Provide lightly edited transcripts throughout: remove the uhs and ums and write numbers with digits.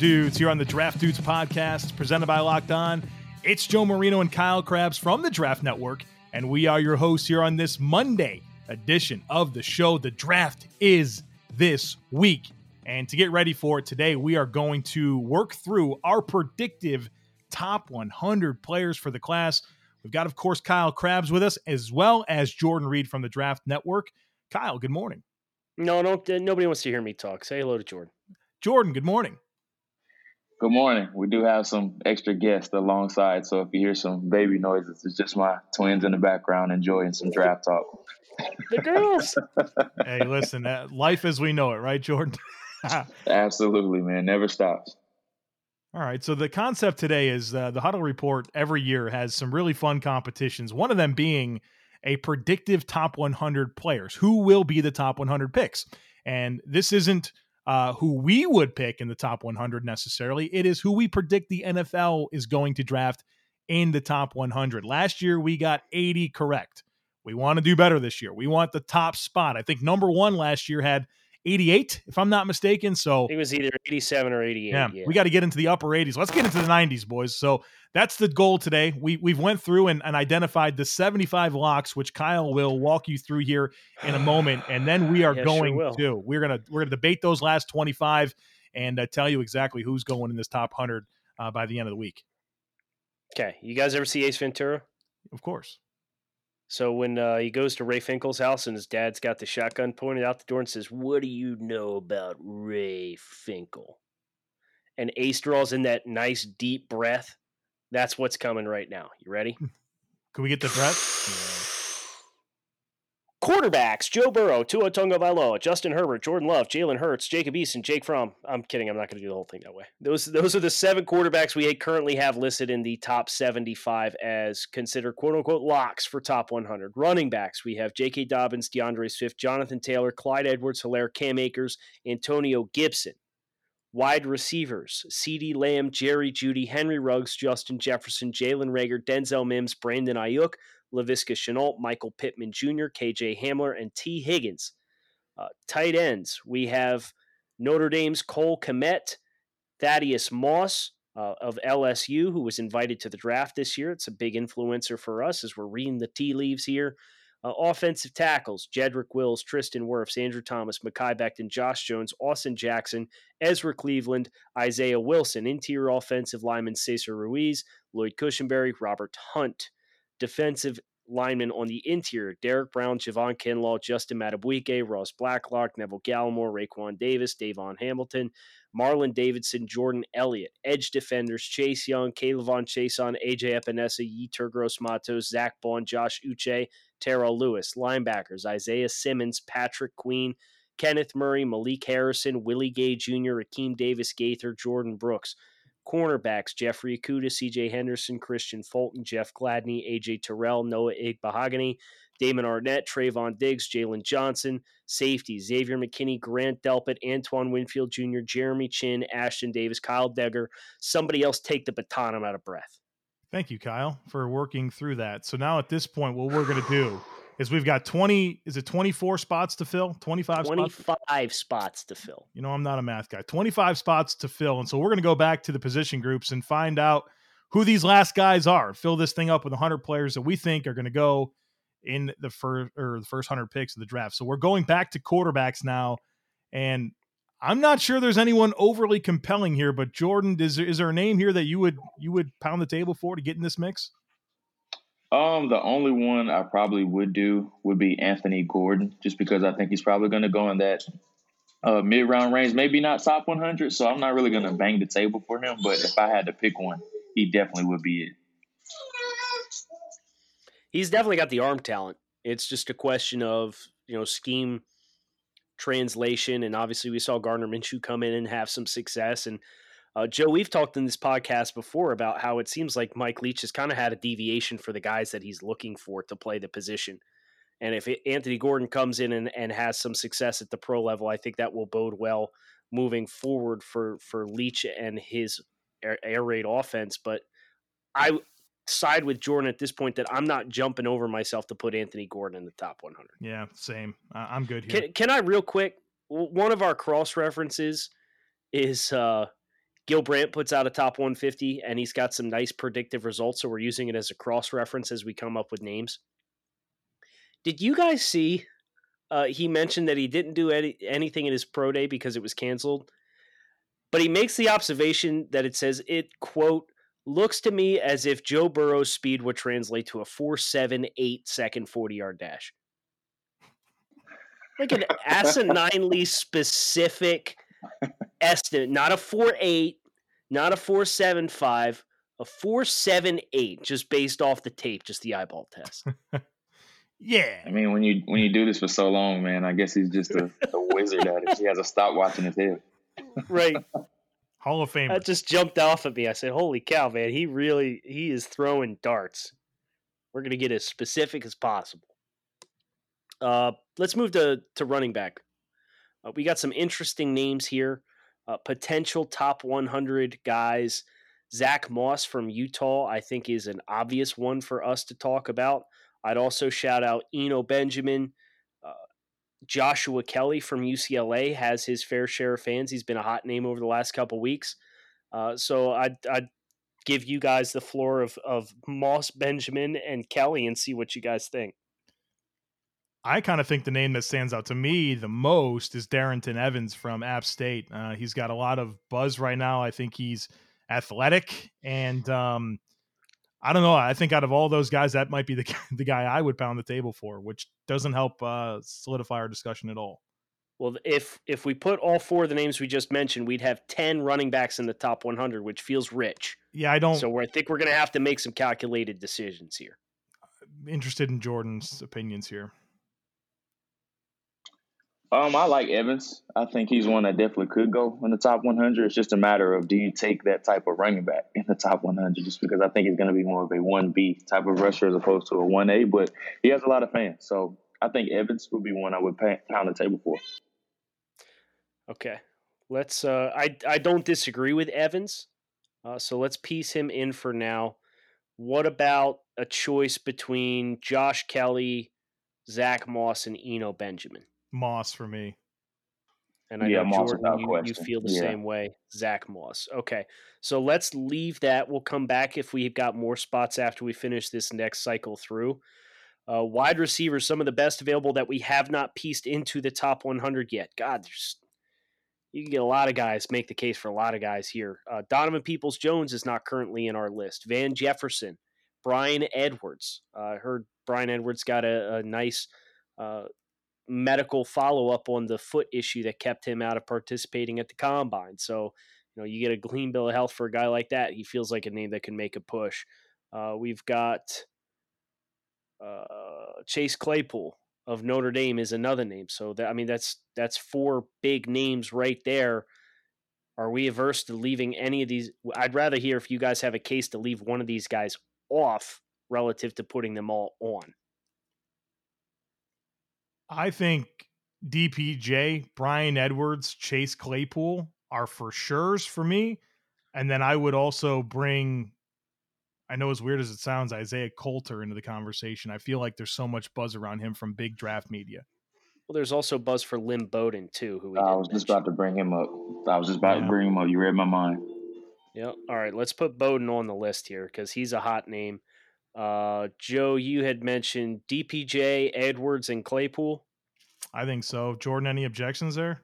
Dudes here on the Draft Dudes podcast presented by Locked On. It's Joe Marino and Kyle Krabs from the Draft Network, and we are your hosts here on this Monday edition of the show. The draft is this week, and to get ready for it today, we are going to work through our predictive top 100 players for the class. We've got, of course, Kyle Krabs with us, as well as Jordan Reed from the Draft Network. Kyle, good morning. No, nobody wants to hear me talk. Say hello to Jordan. Jordan, good morning. Good morning. We do have some extra guests alongside, so if you hear some baby noises, it's just my twins in the background enjoying some draft talk. The girls. Hey, listen, life as we know it, right, Jordan? Absolutely, man. Never stops. All right, so the concept today is the Huddle Report every year has some really fun competitions, one of them being a predictive top 100 players. Who will be the top 100 picks? And this isn't who we would pick in the top 100 necessarily. It is who we predict the NFL is going to draft in the top 100. Last year, we got 80 correct. We want to do better this year. We want the top spot. I think number one last year had 88, if I'm not mistaken. So it was either 87 or 88. Yeah. We got to get into the upper 80s. Let's get into the 90s, boys. So that's the goal today. We've went through and identified the 75 locks, which Kyle will walk you through here in a moment, and then we are we're gonna debate those last 25 and tell you exactly who's going in this top 100 by the end of the week. Okay, you guys ever see Ace Ventura? Of course. So when he goes to Ray Finkel's house and his dad's got the shotgun pointed out the door and says, "What do you know about Ray Finkel?" And Ace draws in that nice deep breath. That's what's coming right now. You ready? Can we get the breath? Quarterbacks: Joe Burrow, Tua Tagovailoa, Justin Herbert, Jordan Love, Jalen Hurts, Jacob Eason, Jake Fromm. I'm kidding. I'm not going to do the whole thing that way. Those are the 7 quarterbacks we currently have listed in the top 75 as considered quote-unquote locks for top 100. Running backs: we have J.K. Dobbins, DeAndre Swift, Jonathan Taylor, Clyde Edwards-Helaire, Cam Akers, Antonio Gibson. Wide receivers: CeeDee Lamb, Jerry Jeudy, Henry Ruggs, Justin Jefferson, Jalen Reagor, Denzel Mims, Brandon Ayuk, Laviska Shenault, Michael Pittman Jr., KJ Hamler, and T. Higgins. Tight ends: we have Notre Dame's Cole Kmet, Thaddeus Moss of LSU, who was invited to the draft this year. It's a big influencer for us as we're reading the tea leaves here. Offensive tackles: Jedrick Wills, Tristan Wirfs, Andrew Thomas, Mekhi Becton, Josh Jones, Austin Jackson, Ezra Cleveland, Isaiah Wilson. Interior offensive linemen: Cesar Ruiz, Lloyd Cushenberry, Robert Hunt. Defensive linemen on the interior: Derek Brown, Javon Kinlaw, Justin Madubuike, Ross Blacklock, Neville Gallimore, Raekwon Davis, Davon Hamilton, Marlon Davidson, Jordan Elliott. Edge defenders: Chase Young, Kayvon Chason, AJ Epinesa, Yetur Gross-Matos, Zach Bond, Josh Uche, Terrell Lewis. Linebackers: Isaiah Simmons, Patrick Queen, Kenneth Murray, Malik Harrison, Willie Gay Jr., Akeem Davis-Gaither, Jordan Brooks. Cornerbacks: Jeffrey Okudah, C.J. Henderson, Christian Fulton, Jeff Gladney, A.J. Terrell, Noah Igbahogany, Damon Arnett, Trayvon Diggs, Jalen Johnson. Safety: Xavier McKinney, Grant Delpit, Antoine Winfield Jr., Jeremy Chin, Ashton Davis, Kyle Degger. Somebody else take the baton. I'm out of breath. Thank you, Kyle, for working through that. So now at this point, what we're going to do is we've got 24 spots to fill? 25 spots to fill. You know, I'm not a math guy. 25 spots to fill. And so we're going to go back to the position groups and find out who these last guys are. Fill this thing up with 100 players that we think are going to go in the first 100 picks of the draft. So we're going back to quarterbacks now. And I'm not sure there's anyone overly compelling here, but Jordan, is there a name here that you would pound the table for to get in this mix? The only one I probably would do would be Anthony Gordon, just because I think he's probably going to go in that mid-round range, maybe not top 100. So I'm not really going to bang the table for him. But if I had to pick one, he definitely would be it. He's definitely got the arm talent. It's just a question of, scheme translation. And obviously we saw Gardner Minshew come in and have some success. And Joe, we've talked in this podcast before about how it seems like Mike Leach has kind of had a deviation for the guys that he's looking for to play the position. And if Anthony Gordon comes in and has some success at the pro level, I think that will bode well moving forward for Leach and his air raid offense. But I side with Jordan at this point that I'm not jumping over myself to put Anthony Gordon in the top 100. Yeah, same. I'm good here. Can I real quick? One of our cross references is Gil Brandt puts out a top 150, and he's got some nice predictive results, so we're using it as a cross-reference as we come up with names. Did you guys see he mentioned that he didn't do anything in his pro day because it was canceled? But he makes the observation that it says it, quote, looks to me as if Joe Burrow's speed would translate to a 4.78 second 40-yard dash. Like an asininely specific estimate, not a 4.8, not a 4.75, a 4.78, just based off the tape, just the eyeball test. Yeah. I mean, when you do this for so long, man, I guess he's just a wizard at it. He has a stopwatch in his head. Right. Hall of Famer. That just jumped off at me. I said, holy cow, man, he is throwing darts. We're going to get as specific as possible. Let's move to running back. We got some interesting names here. Potential top 100 guys. Zach Moss from Utah, I think, is an obvious one for us to talk about. I'd also shout out Eno Benjamin. Joshua Kelly from UCLA has his fair share of fans. He's been a hot name over the last couple weeks. So I'd give you guys the floor of Moss, Benjamin, and Kelly and see what you guys think. I kind of think the name that stands out to me the most is Darrington Evans from App State. He's got a lot of buzz right now. I think he's athletic, and I don't know. I think out of all those guys, that might be the guy I would pound the table for, which doesn't help solidify our discussion at all. Well, if we put all four of the names we just mentioned, we'd have 10 running backs in the top 100, which feels rich. Yeah, I don't. So I think we're going to have to make some calculated decisions here. I'm interested in Jordan's opinions here. I like Evans. I think he's one that definitely could go in the top 100. It's just a matter of, do you take that type of running back in the top 100? Just because I think he's going to be more of a 1B type of rusher as opposed to a 1A, but he has a lot of fans. So I think Evans would be one I would pound the table for. Okay. Let's I don't disagree with Evans. So let's piece him in for now. What about a choice between Josh Kelly, Zach Moss, and Eno Benjamin? Moss for me. And I know, Jordan, you feel the same way. Zach Moss. Okay. So let's leave that. We'll come back if we've got more spots after we finish this next cycle through. Wide receivers, some of the best available that we have not pieced into the top 100 yet. God, you can get a lot of guys, make the case for a lot of guys here. Donovan Peoples-Jones is not currently in our list. Van Jefferson, Brian Edwards. I heard Brian Edwards got a nice medical follow-up on the foot issue that kept him out of participating at the combine. So, you get a clean bill of health for a guy like that. He feels like a name that can make a push. We've got Chase Claypool of Notre Dame is another name. So that's four big names right there. Are we averse to leaving any of these? I'd rather hear if you guys have a case to leave one of these guys off relative to putting them all on. I think DPJ, Brian Edwards, Chase Claypool are for sure's for me. And then I would also bring, I know as weird as it sounds, Isaiah Coulter into the conversation. I feel like there's so much buzz around him from big draft media. Well, there's also buzz for Lynn Bowden, too. I was just about to bring him up. You read my mind. Yep. All right, let's put Bowden on the list here because he's a hot name. Joe, you had mentioned DPJ, Edwards, and Claypool. I think so. Jordan, any objections there?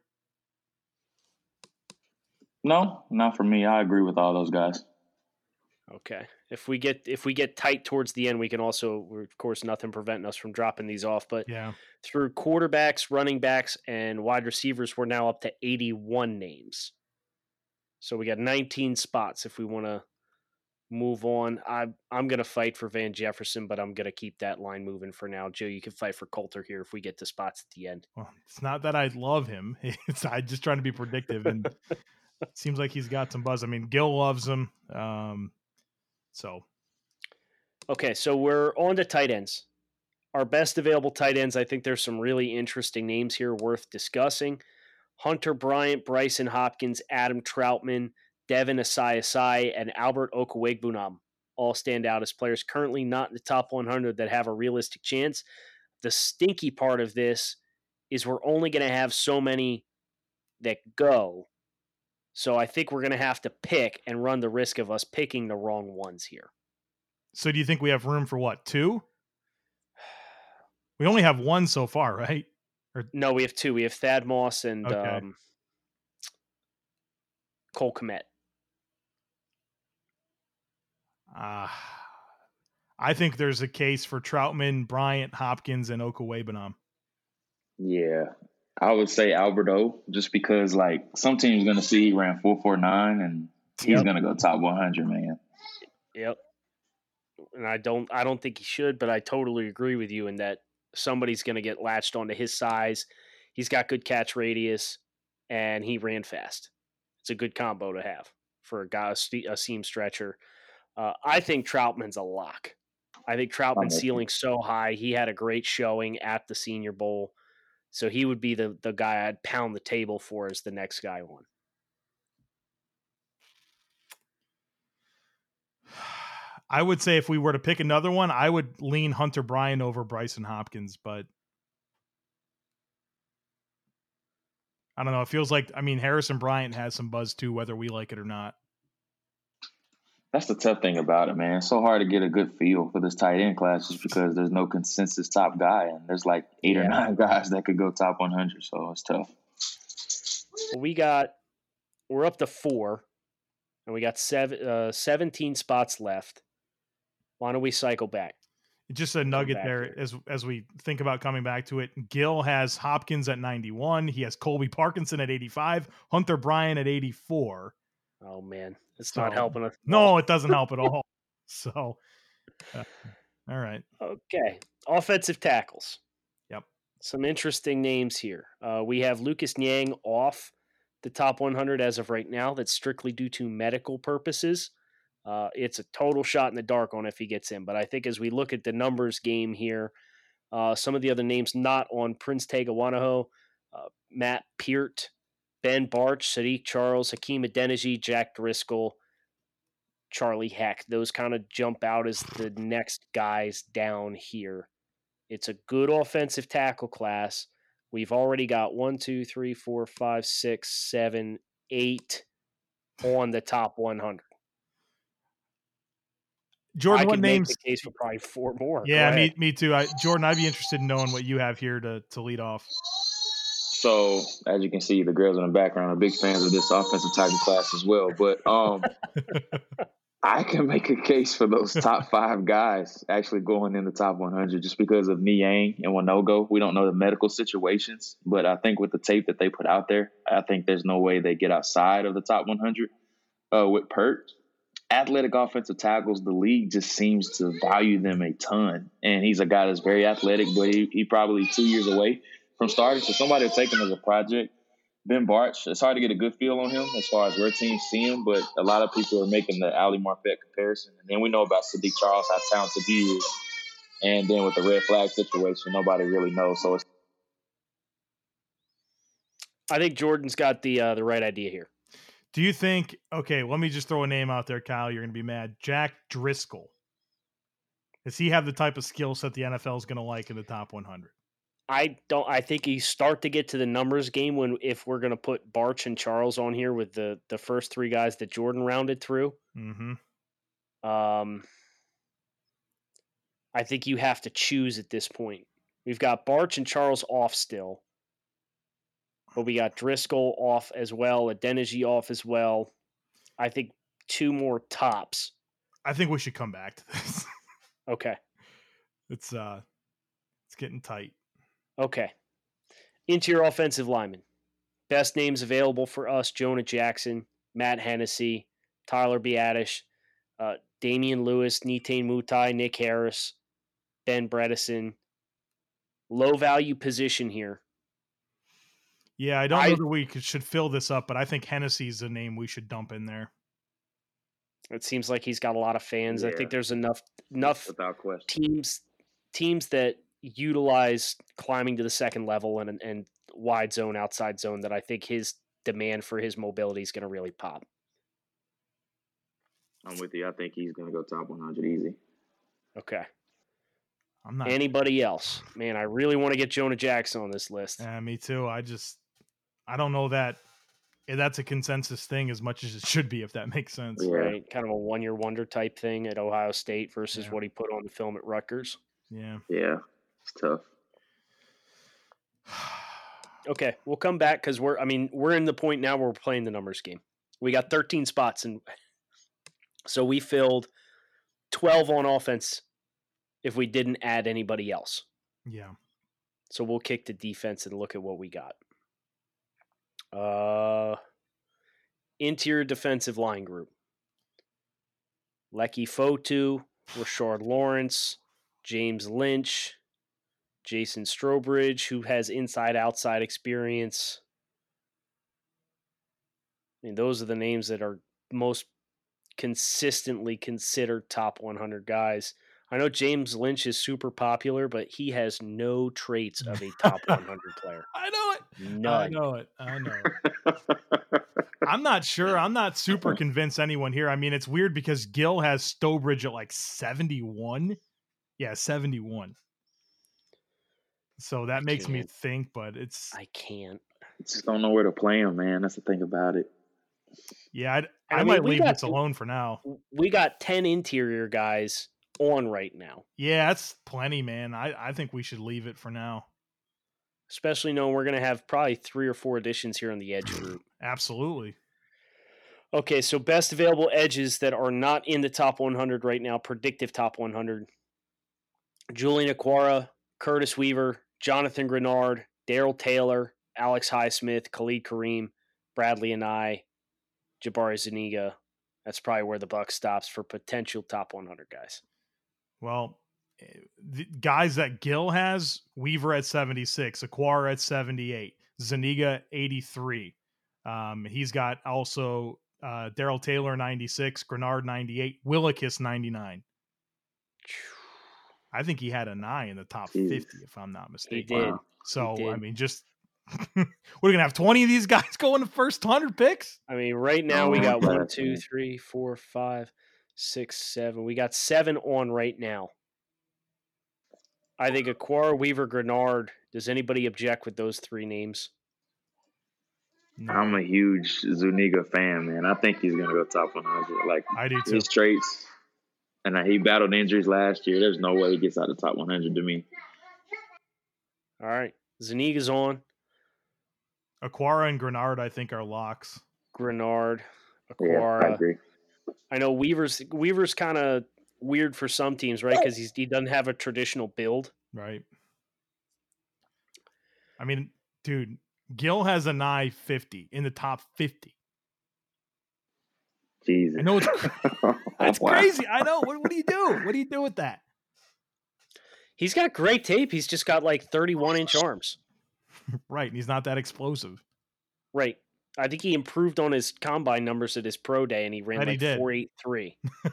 No, not for me. I agree with all those guys. Okay. If we get tight towards the end, we can also, of course, nothing preventing us from dropping these off. But yeah, through quarterbacks, running backs, and wide receivers, we're now up to 81 names. So we got 19 spots if we want to move on. I'm going to fight for Van Jefferson, but I'm going to keep that line moving for now. Joe, you can fight for Coulter here if we get to spots at the end. Well, it's not that I love him. I'm just trying to be predictive, and it seems like he's got some buzz. I mean, Gil loves him. Okay, so we're on to tight ends. Our best available tight ends, I think there's some really interesting names here worth discussing. Hunter Bryant, Bryson Hopkins, Adam Troutman, Devin Asiasi, and Albert Okwuegbunam all stand out as players currently not in the top 100 that have a realistic chance. The stinky part of this is we're only going to have so many that go. So I think we're going to have to pick and run the risk of us picking the wrong ones here. So do you think we have room for what, 2? We only have 1 so far, right? No, we have 2. We have Thad Moss and Okay. Cole Kmet. I think there's a case for Troutman, Bryant, Hopkins, and Okuwebanam. Yeah. I would say Alberto, just because like some team's gonna see he ran 4.49 and he's gonna go top 100, man. Yep. And I don't think he should, but I totally agree with you in that somebody's gonna get latched onto his size. He's got good catch radius, and he ran fast. It's a good combo to have for a guy, a seam stretcher. I think Troutman's a lock. I think Troutman's ceiling's so high. He had a great showing at the Senior Bowl. So he would be the guy I'd pound the table for as the next guy on. I would say if we were to pick another one, I would lean Hunter Bryant over Bryson Hopkins, but I don't know. It feels like, Harrison Bryant has some buzz too, whether we like it or not. That's the tough thing about it, man. It's so hard to get a good feel for this tight end class just because there's no consensus top guy, and there's like 8 or 9 guys that could go top 100, so it's tough. Well, we're up to 4, and we got 17 spots left. Why don't we cycle back? Just a nugget there as we think about coming back to it. Gil has Hopkins at 91. He has Colby Parkinson at 85. Hunter Bryant at 84. Oh, man. It's not helping us. No, it doesn't help at all. So, all right. Okay. Offensive tackles. Yep. Some interesting names here. We have Lucas Niang off the top 100 as of right now. That's strictly due to medical purposes. It's a total shot in the dark on if he gets in. But I think as we look at the numbers game here, some of the other names not on Prince Tegawanaho, Matt Peart, Ben Barch, Sadiq Charles, Hakeem Adeniji, Jack Driscoll, Charlie Heck. Those kind of jump out as the next guys down here. It's a good offensive tackle class. We've already got 1, 2, 3, 4, 5, 6, 7, 8 on the top 100. Jordan, I what could names? Make the case for probably 4 more. Yeah, me too. Jordan, I'd be interested in knowing what you have here to lead off. So, as you can see, the girls in the background are big fans of this offensive tackle class as well. But I can make a case for those top 5 guys actually going in the top 100 just because of Niang and Wanogo. We don't know the medical situations, but I think with the tape that they put out there, I think there's no way they get outside of the top 100. With Peart, athletic offensive tackles, the league just seems to value them a ton. And he's a guy that's very athletic, but he probably 2 years away from starting. So somebody will take him as a project. Ben Barch, it's hard to get a good feel on him as far as where teams see him, but a lot of people are making the Ali Marpet comparison. And then we know about Sadiq Charles, how talented he is. And then with the red flag situation, nobody really knows. So I think Jordan's got the right idea here. Do you think, okay, let me just throw a name out there, Kyle. You're going to be mad. Jack Driscoll. Does he have the type of skill set the NFL is going to like in the top 100? I think you start to get to the numbers game if we're going to put Barch and Charles on here with the first 3 guys that Jordan rounded through. Mm-hmm. I think you have to choose at this point. We've got Barch and Charles off still, but we got Driscoll off as well, Adeniji off as well. I think 2 more tops. I think we should come back to this. Okay. It's getting tight. Okay. Interior offensive lineman. Best names available for us: Jonah Jackson, Matt Hennessy, Tyler Biadasz, Damian Lewis, Nitain Mutai, Nick Harris, Ben Bredesen. Low value position here. Yeah, I don't know that we should fill this up, but I think Hennessy's a name we should dump in there. It seems like he's got a lot of fans. Yeah. I think there's enough without question. teams that utilize climbing to the second level and wide zone, outside zone, that I think his demand for his mobility is going to really pop. I'm with you. I think he's going to go top 100 easy. Okay. I'm not. Anybody else? Man, I really want to get Jonah Jackson on this list. Yeah, me too. I don't know that that's a consensus thing as much as it should be, if that makes sense. Yeah. Right. Kind of a one-year wonder type thing at Ohio State versus Yeah. what he put on the film at Rutgers. Yeah. Yeah. It's tough. Okay, we'll come back because we're in the point now where we're playing the numbers game. We got 13 spots, and so we filled 12 on offense if we didn't add anybody else. Yeah. So we'll kick to defense and look at what we got. Interior defensive line group. Lecky Fotu, Rashard Lawrence, James Lynch, Jason Strobridge, who has inside-outside experience. I mean, those are the names that are most consistently considered top 100 guys. I know James Lynch is super popular, but he has no traits of a top 100 player. I know it. None. I know it. I'm not sure. I'm not super convinced anyone here. I mean, it's weird because Gil has Stowbridge at like 71. Yeah, 71. So that makes me think, but I can't. Just don't know where to play him, man. That's the thing about it. Yeah, I might leave this alone for now. We got 10 interior guys on right now. Yeah, that's plenty, man. I think we should leave it for now. Especially knowing we're going to have probably 3 or 4 additions here on the edge group. Absolutely. Okay, so best available edges that are not in the top 100 right now, predictive top 100. Julian Okwara, Curtis Weaver, Jonathan Grenard, Darrell Taylor, Alex Highsmith, Khalid Kareem, Bradley Anae, Jabari Zuniga. That's probably where the buck stops for potential top 100 guys. Well, the guys that Gil has, Weaver at 76, Okwara at 78, Zuniga 83. He's got also Darrell Taylor 96, Grenard 98, Willekes 99. I think he had Anae in the top 50, if I'm not mistaken. He did. So, he did. I mean, just we're going to have 20 of these guys go in the first 100 picks? I mean, right now we got 1, 2, 3, 4, 5, 6, 7. We got 7 on right now. I think Okwara, Weaver, Grenard. Does anybody object with those 3 names? No. I'm a huge Zuniga fan, man. I think he's going to go top 100. Like, I do too. His traits, and he battled injuries last year. There's no way he gets out of the top 100 to me. All right. Zuniga's on. Okwara and Grenard, I think, are locks. Grenard, Okwara. Yeah, I agree. I know Weaver's kind of weird for some teams, right? Because he doesn't have a traditional build. Right. I mean, dude, Gil has Anae 50 in the top 50. Jesus. I know it's crazy. I know. What do you do? What do you do with that? He's got great tape. He's just got like 31-inch arms. Right. And he's not that explosive. Right. I think he improved on his combine numbers at his pro day, and he ran like 4.83.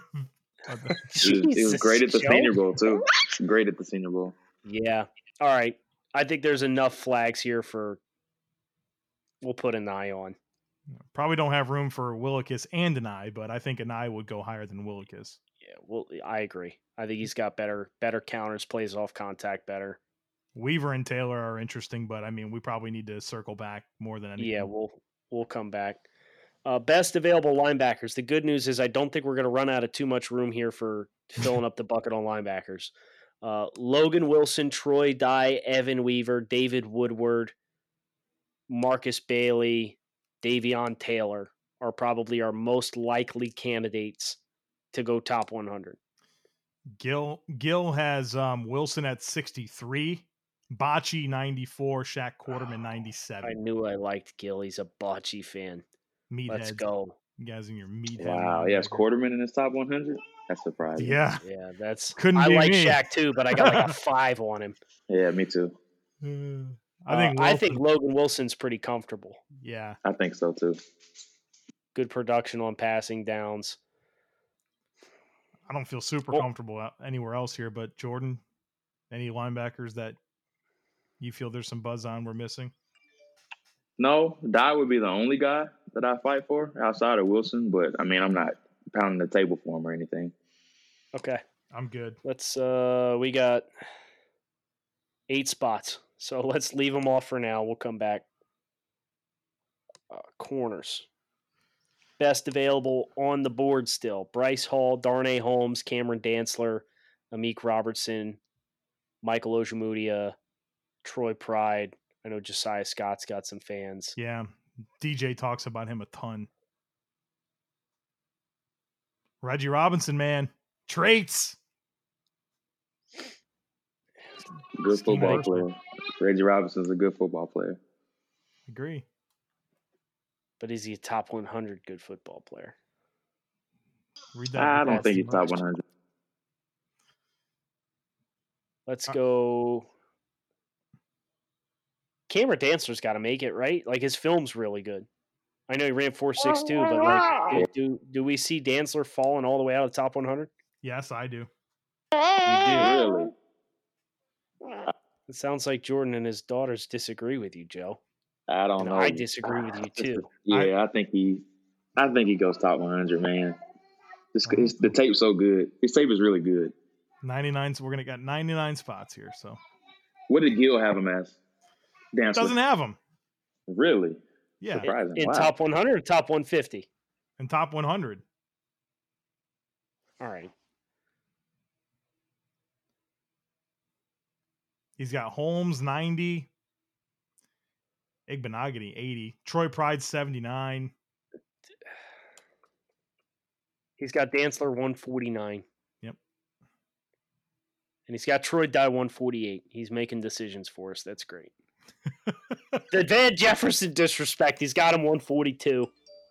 He was great at the Senior Bowl, too. Great at the Senior Bowl. Yeah. All right. I think there's enough flags here for we'll put an eye on. Probably don't have room for Willekes and Anae, but I think Anae would go higher than Willekes. Yeah, well, I agree. I think he's got better counters, plays off contact better. Weaver and Taylor are interesting, but I mean, we probably need to circle back more than anything. Yeah, we'll come back. Best available linebackers. The good news is I don't think we're going to run out of too much room here for filling up the bucket on linebackers. Logan Wilson, Troy Dye, Evan Weaver, David Woodward, Marcus Bailey, Davion Taylor are probably our most likely candidates to go top 100. Gil has Wilson at 63, Bocce 94, Shaq Quarterman 97. I knew I liked Gil. He's a Bocce fan. Let's go. You guys in your meathead. Wow, he has Quarterman in his top 100? That's surprising. Yeah. Yeah, that's couldn't I be like me. Shaq too, but I got like a 5 on him. Yeah, me too. I think Logan Wilson's pretty comfortable. Yeah. I think so too. Good production on passing downs. I don't feel super comfortable anywhere else here, but Jordan, any linebackers that you feel there's some buzz on we're missing? No, Dye would be the only guy that I fight for outside of Wilson, but I mean, I'm not pounding the table for him or anything. Okay. I'm good. Let's we got 8 spots. So let's leave them off for now. We'll come back. Corners. Best available on the board still. Bryce Hall, Darnay Holmes, Cameron Dantzler, Amik Robertson, Michael Ojemudia, Troy Pride. I know Josiah Scott's got some fans. Yeah. DJ talks about him a ton. Reggie Robinson, man. Traits. Good Scheme football versatile. player. Reggie Robinson's a good football player. Agree. But is he a top 100 good football player? Read that. I don't that's think the he's top merch. 100. Let's go. Cameron Dantzler's got to make it, right? Like his film's really good. I know he ran 4.62, but like, do we see Dantzler falling all the way out of the top 100? Yes, I do. You do. Really? It sounds like Jordan and his daughters disagree with you, Joe. I don't And know. I disagree with you too. Yeah, I think he goes top 100, man. The tape's so good. His tape is really good. 99. So we're gonna get 99 spots here. So What did Gil have him as? Dantzler. doesn't have him. Really? Yeah, Surprising. In Wow. top 100 or top 150? in top 100. All right. He's got Holmes 90, Igbenogany 80, Troy Pride 79. He's got Dantzler 149. Yep. And he's got Troy Dye 148. He's making decisions for us. That's great. The Van Jefferson disrespect. He's got him 142.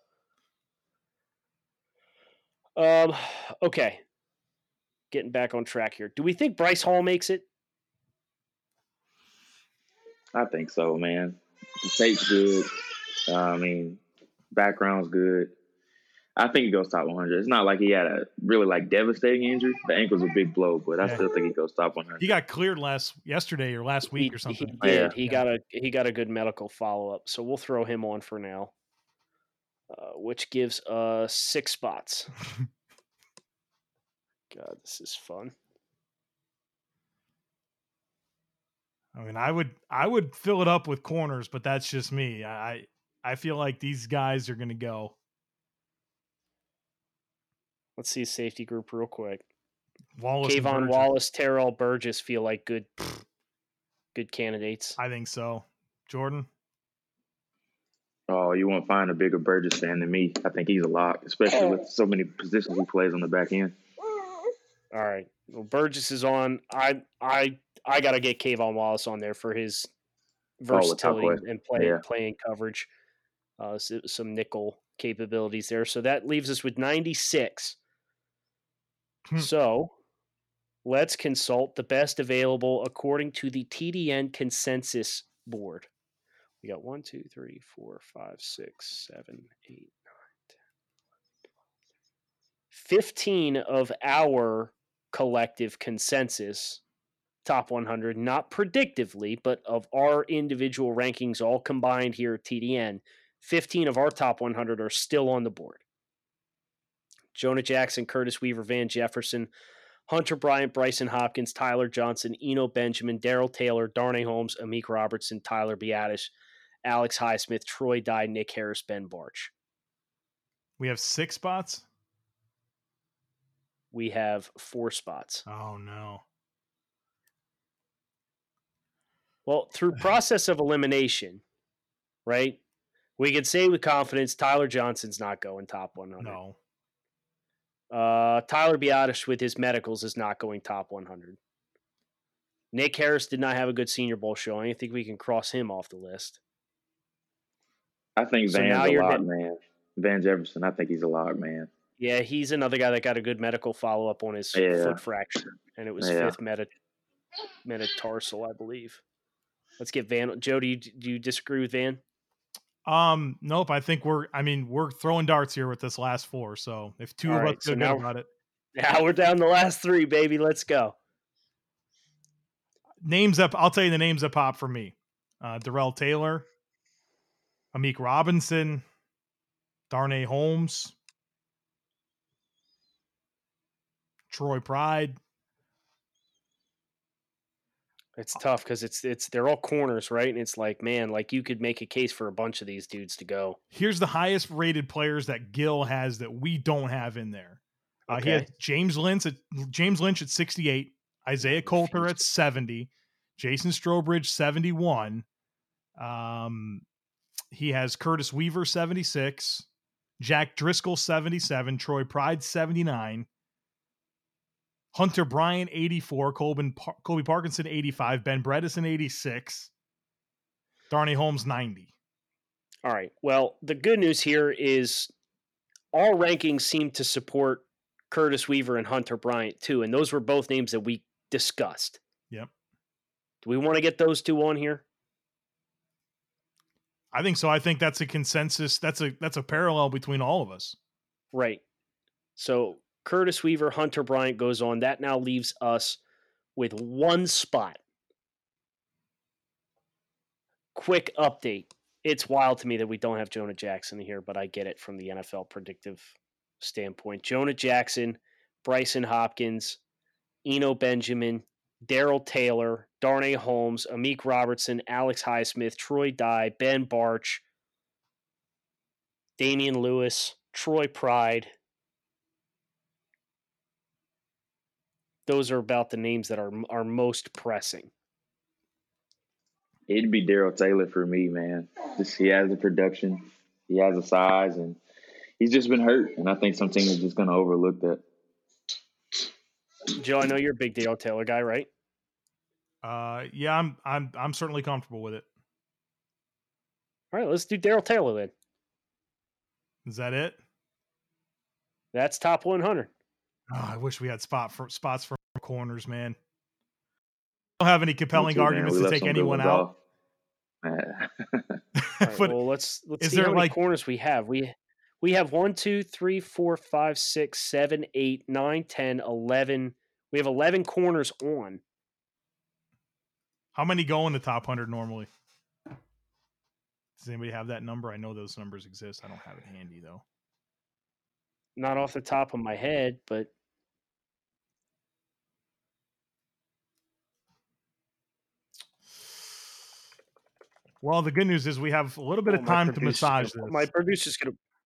Okay. Getting back on track here. Do we think Bryce Hall makes it? I think so, man. The tape's good. I mean, background's good. I think he goes top 100. It's not like he had a really like devastating injury. The ankle's a big blow, but I still think he goes top 100. He got cleared yesterday or last week or something. He did. Yeah. He got a good medical follow up. So we'll throw him on for now, which gives us 6 spots. God, this is fun. I mean, I would fill it up with corners, but that's just me. I feel like these guys are going to go. Let's see a safety group real quick. Wallace, and Kayvon Burgess. Wallace, Terrell Burgess feel like good candidates. I think so. Jordan. Oh, you won't find a bigger Burgess fan than me. I think he's a lock, especially with so many positions he plays on the back end. All right. Well, Burgess is on. I got to get Kayvon Wallace on there for his versatility and playing coverage. Some nickel capabilities there. So that leaves us with 96. So let's consult the best available according to the TDN consensus board. We got 1, 2, 3, 4, 5, 6, 7, 8, 9, 10, 15 of our collective consensus top 100, not predictively, but of our individual rankings all combined here at TDN. 15 of our top 100 are still on the board. Jonah Jackson, Curtis Weaver, Van Jefferson, Hunter Bryant, Bryson Hopkins, Tyler Johnson, Eno Benjamin, Darrell Taylor, Darnay Holmes, Amik Robertson, Tyler Biadasz, Alex Highsmith, Troy Dye, Nick Harris, Ben Barch. We have 6 spots? We have 4 spots. Oh, no. Well, through process of elimination, right, we could say with confidence Tyler Johnson's not going top 100. No. Tyler Biadasz with his medicals is not going top 100. Nick Harris did not have a good Senior Bowl showing. I think we can cross him off the list. I think Van's a lock, man. Van Jefferson, I think he's a lock, man. Yeah, he's another guy that got a good medical follow-up on his foot fracture, and it was 5th metatarsal, I believe. Let's get Van. Joe, do you disagree with Van? Nope. I think we're throwing darts here with this last 4. So if 2 of us feel good about it. Now we're down the last 3, baby. Let's go. Names up. I'll tell you the names that pop for me. Darrell Taylor, Amik Robinson, Darnay Holmes, Troy Pride, It's tough because they're all corners, right? And it's like, man, like you could make a case for a bunch of these dudes to go. Here's the highest rated players that Gil has that we don't have in there. He had James Lynch at 68, Isaiah Coulter at 70, Jason Strowbridge 71. He has Curtis Weaver 76, Jack Driscoll 77, Troy Pride 79, Hunter Bryant 84, Colby Parkinson 85, Ben Bredesen 86, Darnay Holmes 90. All right. Well, the good news here is all rankings seem to support Curtis Weaver and Hunter Bryant too, and those were both names that we discussed. Yep. Do we want to get those two on here? I think so. I think that's a consensus. That's a parallel between all of us. Right. So Curtis Weaver, Hunter Bryant goes on. That now leaves us with one spot. Quick update. It's wild to me that we don't have Jonah Jackson here, but I get it from the NFL predictive standpoint. Jonah Jackson, Bryson Hopkins, Eno Benjamin, Darrell Taylor, Darnay Holmes, Amik Robertson, Alex Highsmith, Troy Dye, Ben Barch, Damian Lewis, Troy Pride. Those are about the names that are most pressing. It'd be Darrell Taylor for me, man. He has the production, he has the size, and he's just been hurt. And I think some team is just going to overlook that. Joe, I know you're a big Darrell Taylor guy, right? Yeah, I'm certainly comfortable with it. All right, let's do Darrell Taylor then. Is that it? That's top 100. Oh, I wish we had spots for corners, man. I don't have any compelling arguments to take anyone out. Right, well, let's see how many corners we have. We have 1, 2, 3, 4, 5, 6, 7, 8, 9, 10, 11. We have 11 corners on. How many go in the top 100 normally? Does anybody have that number? I know those numbers exist. I don't have it handy, though. Not off the top of my head, but... Well, the good news is we have a little bit of time to massage this. My producer's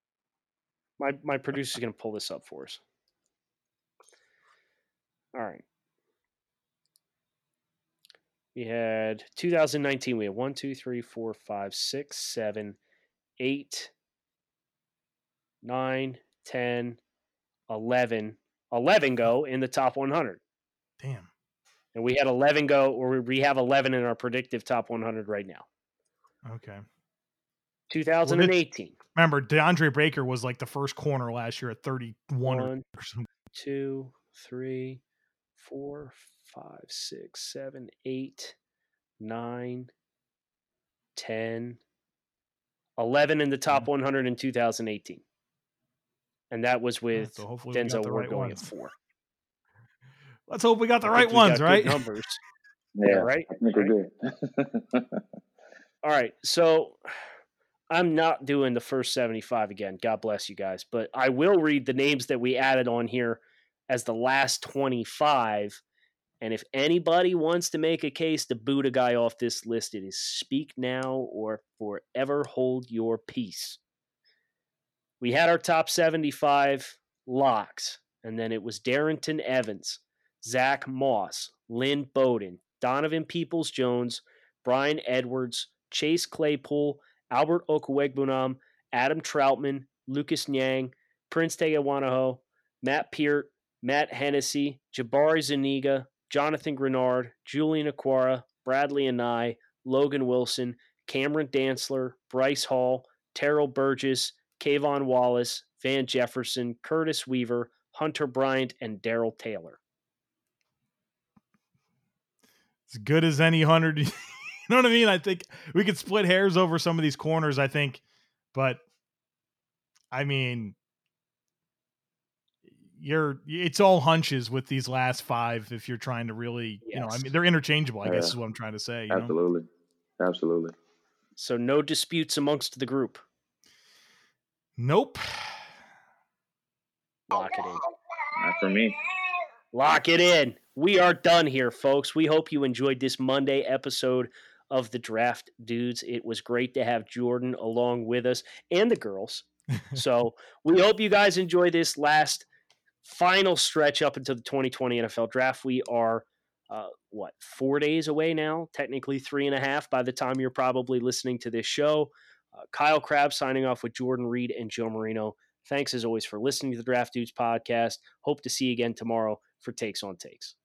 gonna pull this up for us. All right. We had 2019. We had 1, 2, 3, 4, 5, 6, 7, 8, 9, 10, 11. 11 go in the top 100. Damn. And we had 11 go, or we have 11 in our predictive top 100 right now. Okay. 2018. Remember, DeAndre Baker was like the first corner last year at 31 1, 2, 3, 4, 5, 6, 7, 8, 9, 10, 11 in the top 100 in 2018. And that was with Denzel Ward going at 4. Let's hope we got the right ones, right? Numbers. Yeah, right? I think we're good. All right, so I'm not doing the first 75 again. God bless you guys. But I will read the names that we added on here as the last 25. And if anybody wants to make a case to boot a guy off this list, it is speak now or forever hold your peace. We had our top 75 locks, and then it was Darrington Evans, Zach Moss, Lynn Bowden, Donovan Peoples-Jones, Brian Edwards, Chase Claypool, Albert Okwuegbunam, Adam Troutman, Lucas Nyang, Prince Tegewanaho, Matt Peart, Matt Hennessy, Jabari Zuniga, Jonathan Grenard, Julian Aquara, Bradley Anai, Logan Wilson, Cameron Dantzler, Bryce Hall, Terrell Burgess, Kayvon Wallace, Van Jefferson, Curtis Weaver, Hunter Bryant, and Darrell Taylor. As good as any 100. You know what I mean? I think we could split hairs over some of these corners, I think. But, I mean, it's all hunches with these last 5 if you're trying to really, yes. I mean, they're interchangeable, I guess is what I'm trying to say. Absolutely. Absolutely. So no disputes amongst the group. Nope. Lock it in. Not for me. Lock it in. We are done here, folks. We hope you enjoyed this Monday episode of the Draft Dudes. It was great to have Jordan along with us and the girls. So we hope you guys enjoy this last final stretch up until the 2020 NFL Draft. We are, 4 days away now? Technically 3.5 by the time you're probably listening to this show. Kyle Crabb signing off with Jordan Reed and Joe Marino. Thanks as always for listening to the Draft Dudes podcast. Hope to see you again tomorrow for Takes on Takes.